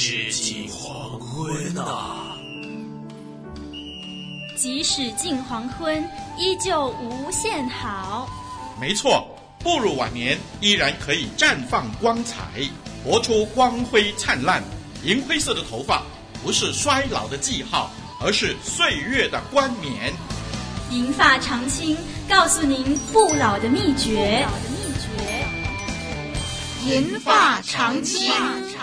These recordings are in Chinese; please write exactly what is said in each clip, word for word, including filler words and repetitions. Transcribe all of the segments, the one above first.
使近黄昏啊！ 即使近黄昏，依旧无限好。 没错，步入晚年依然可以绽放光彩，活出光辉灿烂。银灰色的头发不是衰老的记号，而是岁月的冠冕。 银发长青，告诉您不老的秘诀。 银发长青。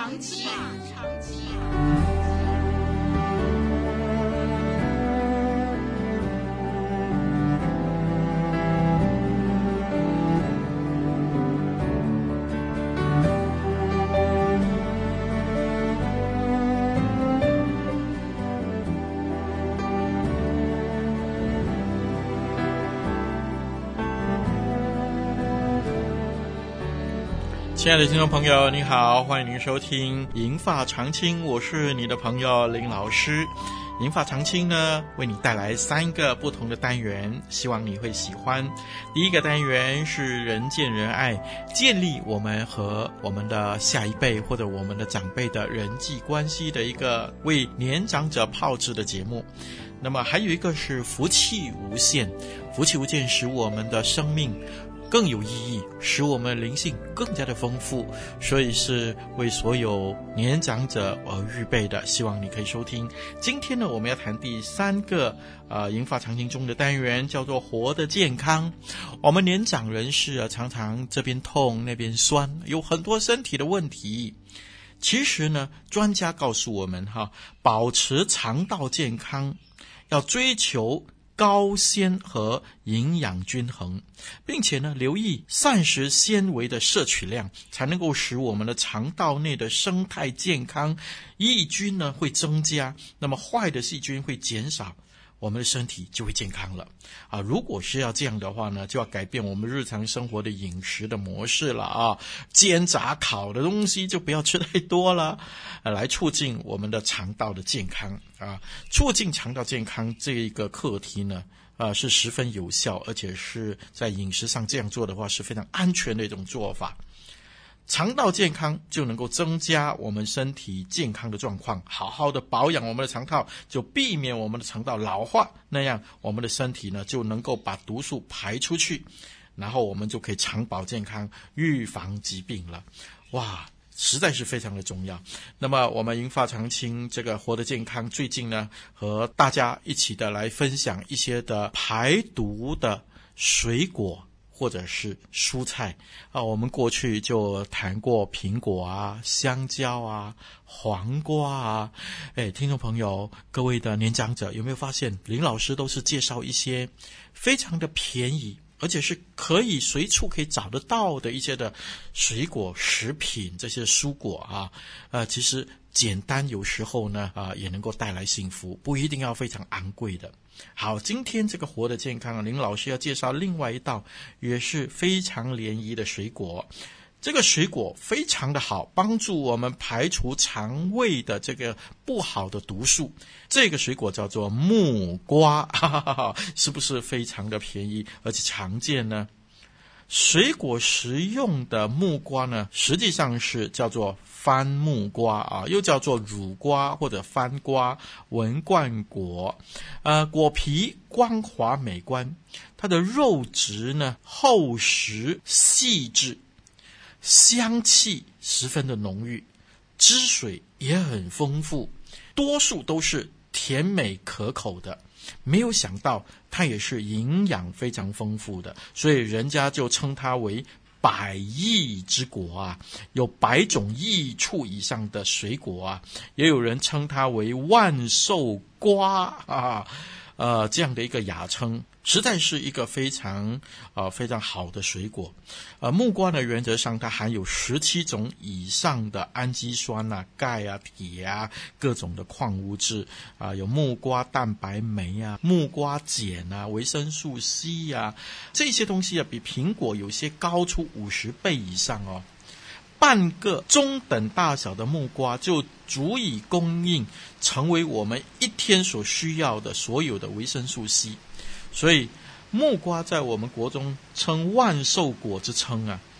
亲爱的听众朋友，你好，欢迎您收听银发长青，我是你的朋友林老师。银发长青呢，为你带来三个不同的单元，希望你会喜欢。第一个单元是人见人爱，建立我们和我们的下一辈或者我们的长辈的人际关系的一个为年长者炮制的节目。那么还有一个是福气无限，福气无限使我们的生命更有意义，使我们灵性更加的丰富，所以是为所有年长者而预备的，希望你可以收听。今天呢，我们要谈第三个呃银发长青中的单元，叫做活得健康。我们年长人士啊，常常这边痛那边酸，有很多身体的问题。其实呢，专家告诉我们哈，保持肠道健康，要追求高纤和营养均衡，并且呢，留意膳食纤维的摄取量，才能够使我们的肠道内的生态健康，益菌呢会增加，那么坏的细菌会减少，我们的身体就会健康了啊！如果是要这样的话呢，就要改变我们日常生活的饮食的模式了啊！煎炸烤的东西就不要吃太多了，啊、来促进我们的肠道的健康啊！促进肠道健康这一个课题呢，啊是十分有效，而且是在饮食上这样做的话是非常安全的一种做法。肠道健康就能够增加我们身体健康的状况，好好的保养我们的肠道，就避免我们的肠道老化，那样我们的身体呢就能够把毒素排出去，然后我们就可以长保健康，预防疾病了。哇，实在是非常的重要。那么我们银发长青这个活得健康，最近呢和大家一起的来分享一些的排毒的水果或者是蔬菜啊，我们过去就谈过苹果啊、香蕉啊、黄瓜啊。哎，听众朋友，各位的年长者有没有发现，林老师都是介绍一些非常的便宜，而且是可以随处可以找得到的一些的水果、食品，这些蔬果啊，呃，其实简单有时候呢，啊、呃，也能够带来幸福，不一定要非常昂贵的。好，今天这个活得健康，林老师要介绍另外一道也是非常联谊的水果。这个水果非常的好，帮助我们排除肠胃的这个不好的毒素。这个水果叫做木瓜，哈哈哈，是不是非常的便宜而且常见呢？水果食用的木瓜呢，实际上是叫做番木瓜啊，又叫做乳瓜或者番瓜、文冠果。呃，果皮光滑美观，它的肉质呢厚实细致，香气十分的浓郁，汁水也很丰富，多数都是甜美可口的。没有想到它也是营养非常丰富的，所以人家就称它为百益之果啊，有百种益处以上的水果啊，也有人称它为万寿瓜啊，呃，这样的一个雅称，实在是一个非常呃非常好的水果。呃，木瓜呢，原则上它含有十七种以上的氨基酸啊、钙啊、铁啊各种的矿物质啊、呃，有木瓜蛋白酶啊、木瓜碱啊、维生素 C 啊，这些东西啊比苹果有些高出五十倍以上哦。半个中等大小的木瓜就足以供应成为我们一天所需要的所有的维生素 C， 所以木瓜在我们国中称万寿果之称啊，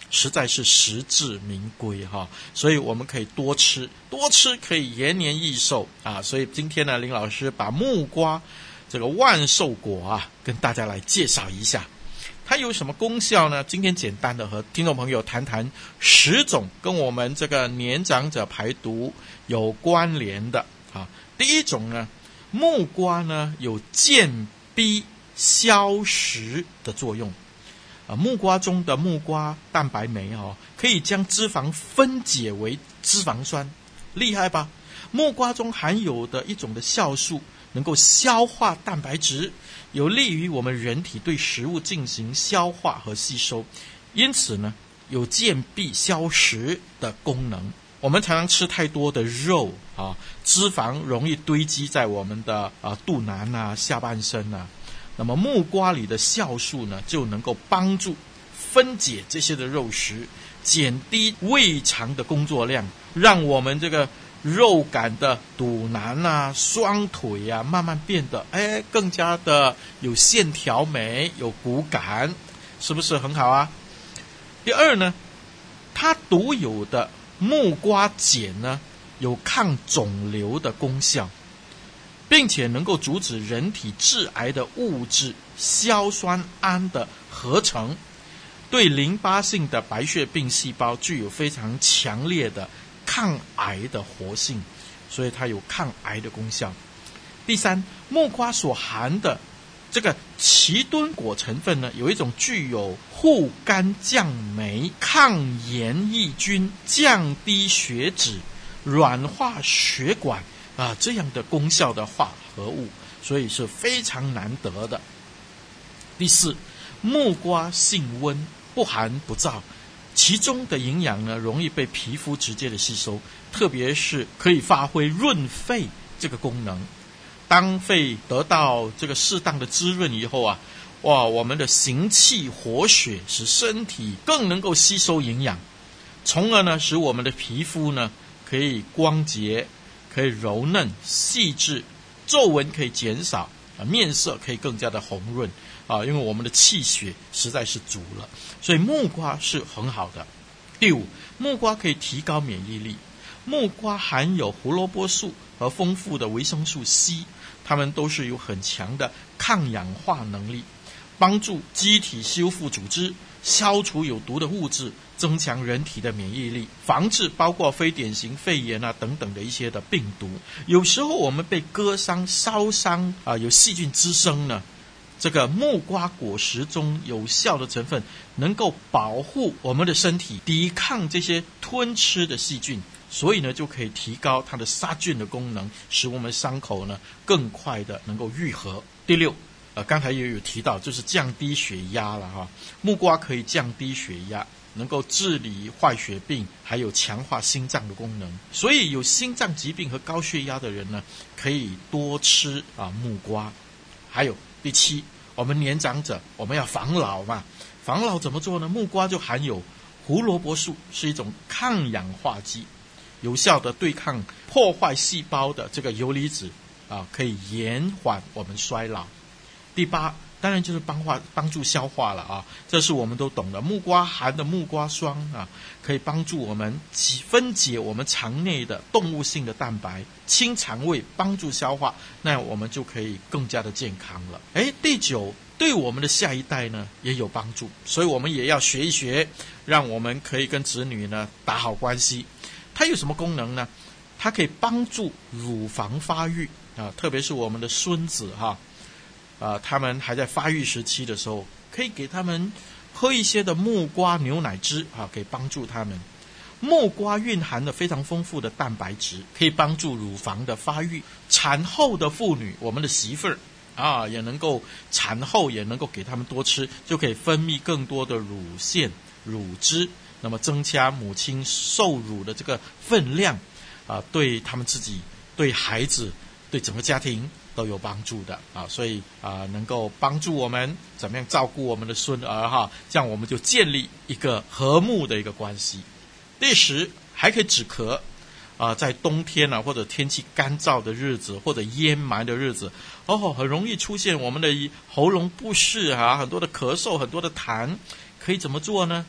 实在是实至名归哈。所以我们可以多吃，多吃可以延年益寿啊。所以今天呢，林老师把木瓜这个万寿果啊，跟大家来介绍一下。它有什么功效呢？今天简单的和听众朋友谈谈十种跟我们这个年长者排毒有关联的啊。第一种呢，木瓜呢有健逼消食的作用啊。木瓜中的木瓜蛋白酶哦，可以将脂肪分解为脂肪酸，厉害吧？木瓜中含有的一种的酵素能够消化蛋白质，有利于我们人体对食物进行消化和吸收，因此呢，有健避消食的功能。我们常常吃太多的肉啊，脂肪容易堆积在我们的啊肚腩啊、下半身啊。那么木瓜里的酵素呢，就能够帮助分解这些的肉食，减低胃肠的工作量，让我们这个肉感的肚腩啊、双腿啊，慢慢变得哎更加的有线条美、有骨感，是不是很好啊？第二呢，它独有的木瓜碱呢，有抗肿瘤的功效，并且能够阻止人体致癌的物质硝酸铵的合成，对淋巴性的白血病细胞具有非常强烈的抗癌的活性，所以它有抗癌的功效。第三，木瓜所含的这个奇敦果成分呢，有一种具有护肝降霉、抗炎抑菌、降低血脂、软化血管啊这样的功效的化合物，所以是非常难得的。第四，木瓜性温，不寒不燥，其中的营养呢，容易被皮肤直接的吸收，特别是可以发挥润肺这个功能。当肺得到这个适当的滋润以后啊，哇，我们的行气活血，使身体更能够吸收营养，从而呢，使我们的皮肤呢可以光洁，可以柔嫩细致，皱纹可以减少啊，面色可以更加的红润啊，因为我们的气血实在是足了，所以木瓜是很好的。第五，木瓜可以提高免疫力。木瓜含有胡萝卜素和丰富的维生素 C， 它们都是有很强的抗氧化能力，帮助机体修复组织，消除有毒的物质，增强人体的免疫力，防治包括非典型肺炎啊等等的一些的病毒。有时候我们被割伤、烧伤啊，有细菌滋生呢，这个木瓜果实中有效的成分能够保护我们的身体，抵抗这些吞吃的细菌，所以呢就可以提高它的杀菌的功能，使我们伤口呢更快的能够愈合。第六，呃，刚才也有提到，就是降低血压了哈。木瓜可以降低血压，能够治理坏血病，还有强化心脏的功能。所以有心脏疾病和高血压的人呢，可以多吃啊木瓜。还有第七，我们年长者我们要防老嘛，防老怎么做呢？木瓜就含有胡萝卜素，是一种抗氧化剂，有效的对抗破坏细胞的这个游离子啊，可以延缓我们衰老。第八，当然就是帮化帮助消化了啊，这是我们都懂的。木瓜含的木瓜霜啊，可以帮助我们分解我们肠内的动物性的蛋白，清肠胃，帮助消化，那我们就可以更加的健康了。哎，第九，对我们的下一代呢也有帮助，所以我们也要学一学，让我们可以跟子女呢打好关系。它有什么功能呢？它可以帮助乳房发育啊，特别是我们的孙子哈。呃，他们还在发育时期的时候，可以给他们喝一些的木瓜牛奶汁啊，可以帮助他们。木瓜蕴含了非常丰富的蛋白质，可以帮助乳房的发育。产后的妇女，我们的媳妇儿啊，也能够产后也能够给他们多吃，就可以分泌更多的乳腺、乳汁，那么增加母亲受乳的这个分量啊，对他们自己、对孩子、对整个家庭都有帮助的啊，所以啊，能够帮助我们怎么样照顾我们的孙儿哈，这样我们就建立一个和睦的一个关系。第十，还可以止咳啊，在冬天啊或者天气干燥的日子或者烟霾的日子，哦，很容易出现我们的喉咙不适啊，很多的咳嗽，很多的痰，可以怎么做呢？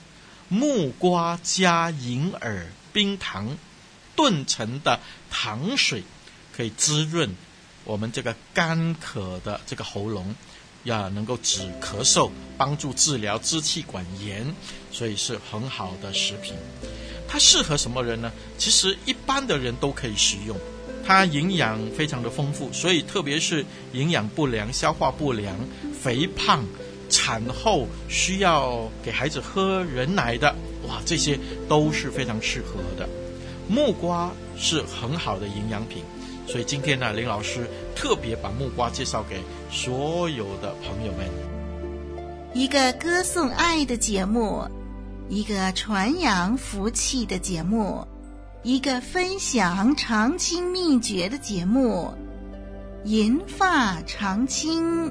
木瓜加银耳冰糖炖成的糖水，可以滋润我们这个干渴的这个喉咙，要能够止咳嗽，帮助治疗支气管炎，所以是很好的食品。它适合什么人呢？其实一般的人都可以食用，它营养非常的丰富，所以特别是营养不良、消化不良、肥胖、产后需要给孩子喝人奶的，哇，这些都是非常适合的。木瓜是很好的营养品，所以今天呢，林老师特别把木瓜介绍给所有的朋友们。 一个歌颂爱的节目，一个传扬福气的节目，一个分享长青秘诀的节目，银发长青。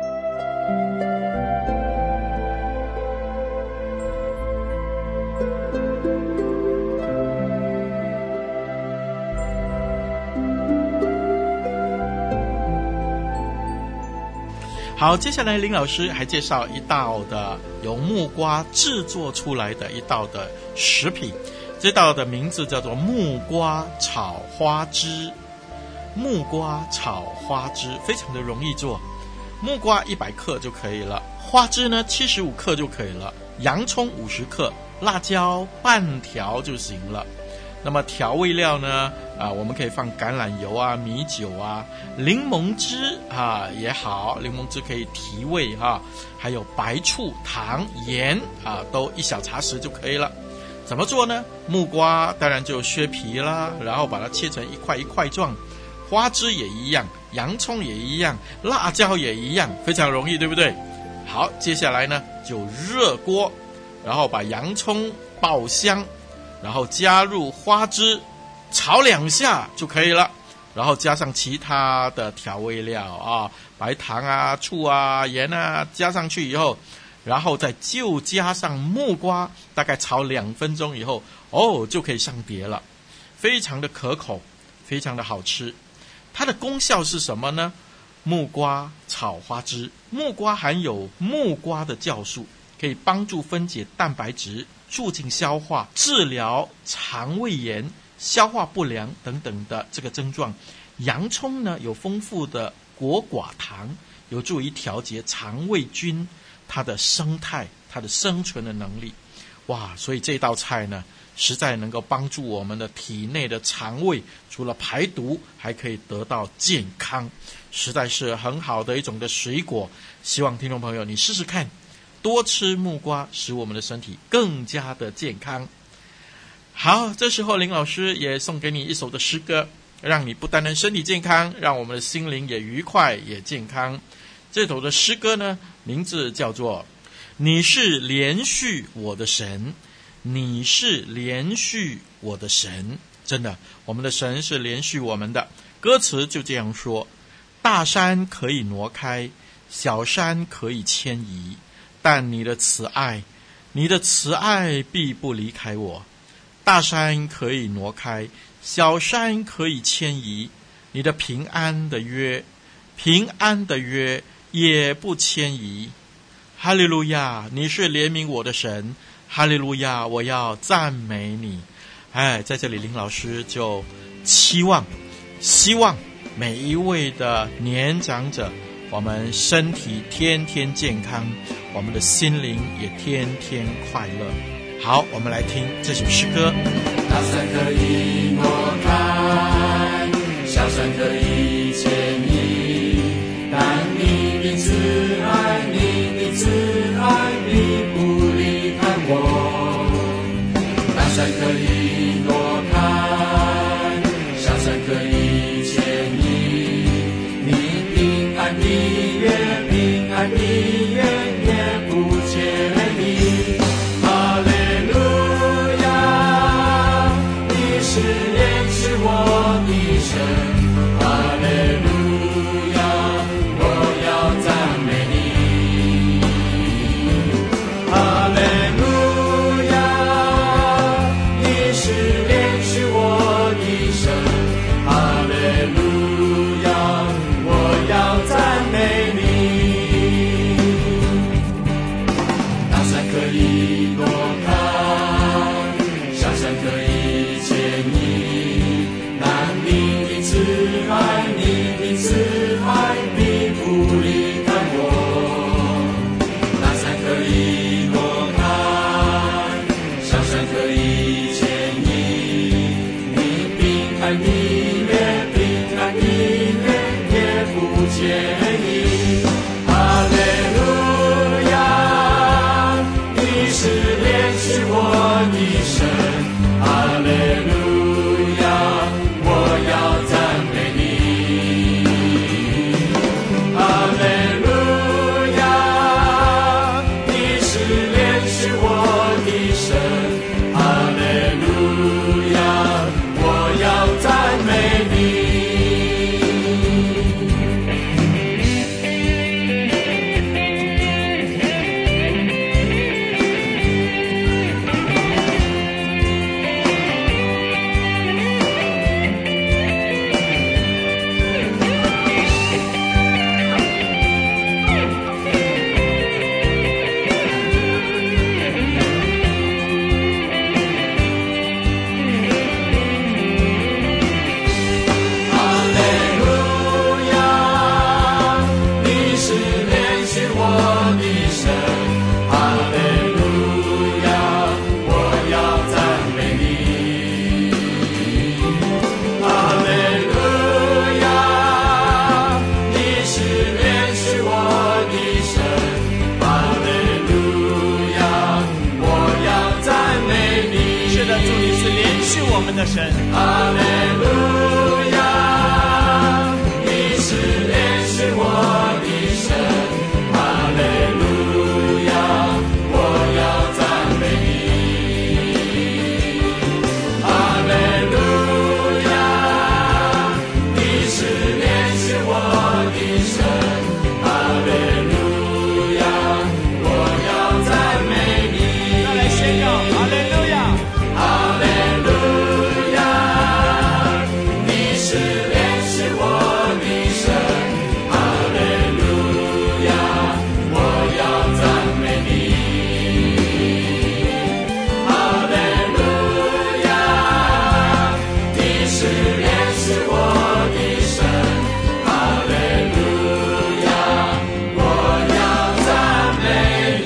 好，接下来林老师还介绍一道的由木瓜制作出来的一道的食品，这道的名字叫做木瓜炒花枝。木瓜炒花枝非常的容易做，木瓜一百克就可以了，花枝呢七十五克就可以了，洋葱五十克，辣椒半条就行了。那么调味料呢？啊，我们可以放橄榄油啊、米酒啊、柠檬汁啊也好，柠檬汁可以提味哈、啊，还有白醋、糖、盐啊，都一小茶匙就可以了。怎么做呢？木瓜当然就削皮啦，然后把它切成一块一块状，花枝也一样，洋葱也一样，辣椒也一样，非常容易，对不对？好，接下来呢就热锅，然后把洋葱爆香。然后加入花枝，炒两下就可以了。然后加上其他的调味料啊，白糖啊、醋啊、盐啊，加上去以后，然后再就加上木瓜，大概炒两分钟以后，哦，就可以上碟了。非常的可口，非常的好吃。它的功效是什么呢？木瓜炒花枝，木瓜含有木瓜的酵素，可以帮助分解蛋白质，促进消化，治疗肠胃炎、消化不良等等的这个症状。洋葱呢有丰富的果寡糖，有助于调节肠胃菌它的生态、它的生存的能力。哇，所以这道菜呢实在能够帮助我们的体内的肠胃，除了排毒还可以得到健康，实在是很好的一种的水果。希望听众朋友你试试看，多吃木瓜，使我们的身体更加的健康。好，这时候林老师也送给你一首的诗歌，让你不单单身体健康，让我们的心灵也愉快也健康。这首的诗歌呢，名字叫做你是连续我的神，你是连续我的神。真的，我们的神是连续我们的。歌词就这样说：大山可以挪开，小山可以迁移，但你的慈爱，你的慈爱必不离开我。大山可以挪开，小山可以迁移，你的平安的约，平安的约也不迁移。哈利路亚，你是怜悯我的神，哈利路亚，我要赞美你。哎，在这里林老师就期望希望每一位的年长者，我们身体天天健康，我们的心灵也天天快乐。好，我们来听这首诗歌。 大山可以挪开，小山可以迁移，但你的慈爱，你的慈爱必不离开我。大山可以挪开，小山可以迁移，你平安的约，平安的约也不迁移。哈利路亚，你是连续我的神，哈利路们的神。 哈利路亚，你是怜恤我的神。哈利路亚，我要赞美你。哈利路亚，你是怜恤我的神。哈利路亚，我要赞美你。 再来宣告哈利路亚， 哈利路亚，你是怜恤我的神。哈利路亚，我要赞美你。哈利路亚，你是怜恤我的神。哈利路亚，我要赞美你。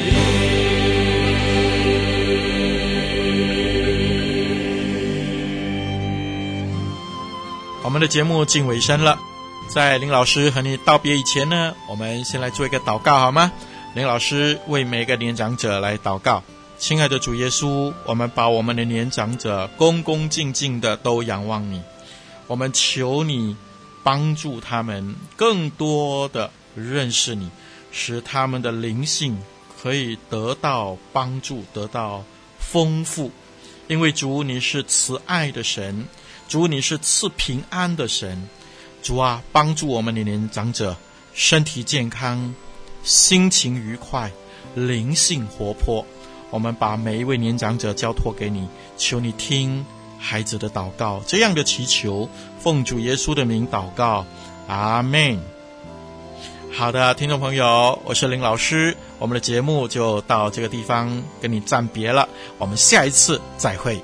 我们的节目近尾声了，在林老师和你道别以前呢，我们先来做一个祷告好吗？林老师为每个年长者来祷告。亲爱的主耶稣，我们把我们的年长者恭恭敬敬的都仰望你，我们求你帮助他们更多的认识你，使他们的灵性可以得到帮助，得到丰富。因为主你是慈爱的神，主你是赐平安的神。主啊，帮助我们的年长者身体健康，心情愉快，灵性活泼。我们把每一位年长者交托给你，求你听孩子的祷告，这样的祈求奉主耶稣的名祷告，阿们。好的，听众朋友，我是林老师，我们的节目就到这个地方跟你暂别了，我们下一次再会。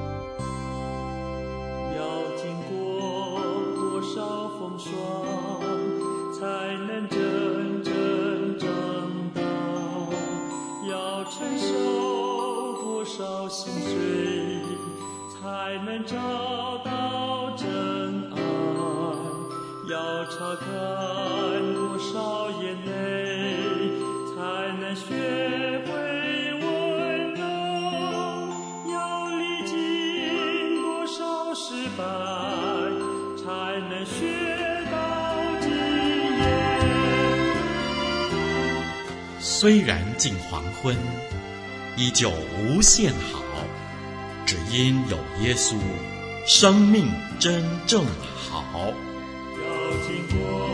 要经过多少风霜，才能真正长大？要承受多少心碎，才能找到真爱？要擦干多少眼泪，才能学会温柔？要历经多少失败，才能学到经验？ 虽然近黄昏，依旧无限好，只因有耶稣，生命真正好。 要经过